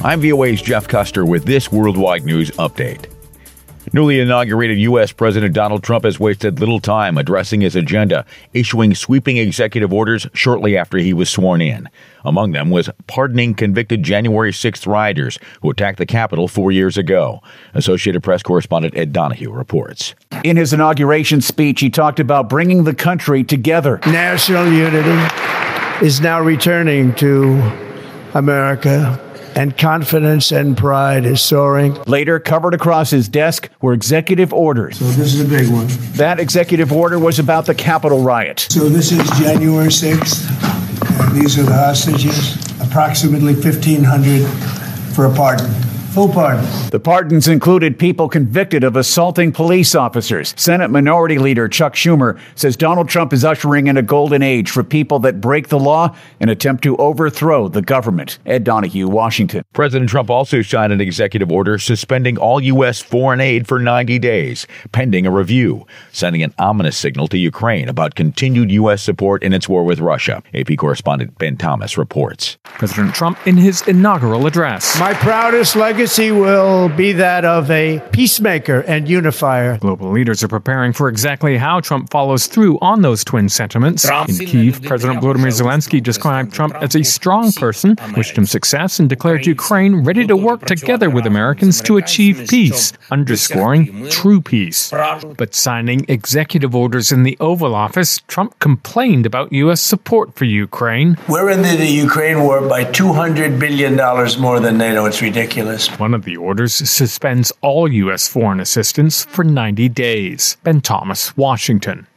I'm VOA's Jeff Custer with this Worldwide News Update. Newly inaugurated U.S. President Donald Trump has wasted little time addressing his agenda, issuing sweeping executive orders shortly after he was sworn in. Among them was pardoning convicted January 6th rioters who attacked the Capitol 4 years ago. Associated Press correspondent Ed Donahue reports. In his inauguration speech, he talked about bringing the country together. National unity is now returning to America, and confidence and pride is soaring. Later, covered across his desk were executive orders. So this is a big one. That executive order was about the Capitol riot. So this is January 6th. And these are the hostages, approximately 1,500 for a pardon. Full pardon. The pardons included people convicted of assaulting police officers. Senate Minority Leader Chuck Schumer says Donald Trump is ushering in a golden age for people that break the law and attempt to overthrow the government. Ed Donahue, Washington. President Trump also signed an executive order suspending all U.S. foreign aid for 90 days, pending a review, sending an ominous signal to Ukraine about continued U.S. support in its war with Russia. AP correspondent Ben Thomas reports. President Trump in his inaugural address. My proudest legacy will be that of a peacemaker and unifier. Global leaders are preparing for exactly how Trump follows through on those twin sentiments. In Kyiv, President Volodymyr Zelensky described Trump as a strong person, wished him success, and declared Ukraine ready to work together with Americans to achieve peace, underscoring true peace. But signing executive orders in the Oval Office, Trump complained about U.S. support for Ukraine. We're in the Ukraine war by $200 billion more than NATO. It's ridiculous. One of the orders suspends all U.S. foreign assistance for 90 days. Ben Thomas, Washington.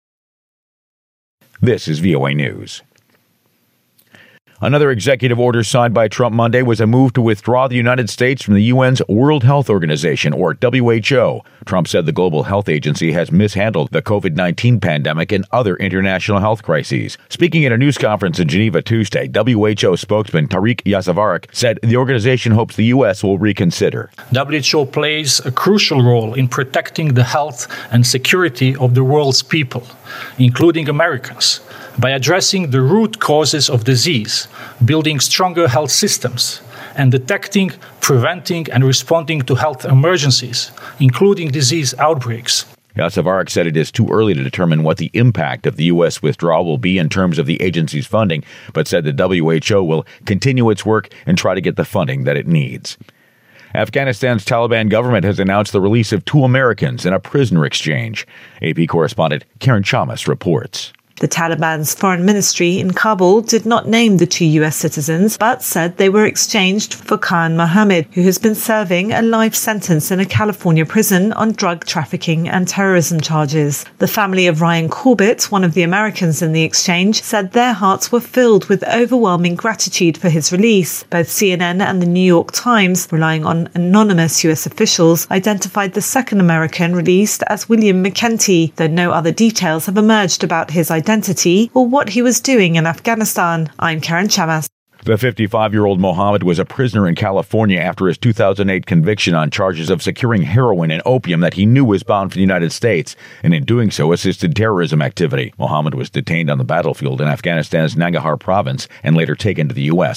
This is VOA News. Another executive order signed by Trump Monday was a move to withdraw the United States from the UN's World Health Organization, or WHO. Trump said the global health agency has mishandled the COVID-19 pandemic and other international health crises. Speaking at a news conference in Geneva Tuesday, WHO spokesman Tariq Yasavarek said the organization hopes the U.S. will reconsider. WHO plays a crucial role in protecting the health and security of the world's people, including Americans, by addressing the root causes of disease, building stronger health systems, and detecting, preventing, and responding to health emergencies, including disease outbreaks. Yasavarek said it is too early to determine what the impact of the U.S. withdrawal will be in terms of the agency's funding, but said the WHO will continue its work and try to get the funding that it needs. Afghanistan's Taliban government has announced the release of 2 Americans in a prisoner exchange. AP correspondent Karen Chamas reports. The Taliban's foreign ministry in Kabul did not name the 2 U.S. citizens, but said they were exchanged for Khan Mohammed, who has been serving a life sentence in a California prison on drug trafficking and terrorism charges. The family of Ryan Corbett, one of the Americans in the exchange, said their hearts were filled with overwhelming gratitude for his release. Both CNN and the New York Times, relying on anonymous U.S. officials, identified the second American released as William McKenty, though no other details have emerged about his identity or what he was doing in Afghanistan. I'm Karen Chamas. The 55-year-old Mohammed was a prisoner in California after his 2008 conviction on charges of securing heroin and opium that he knew was bound for the United States, and in doing so assisted terrorism activity. Mohammed was detained on the battlefield in Afghanistan's Nangarhar province and later taken to the U.S.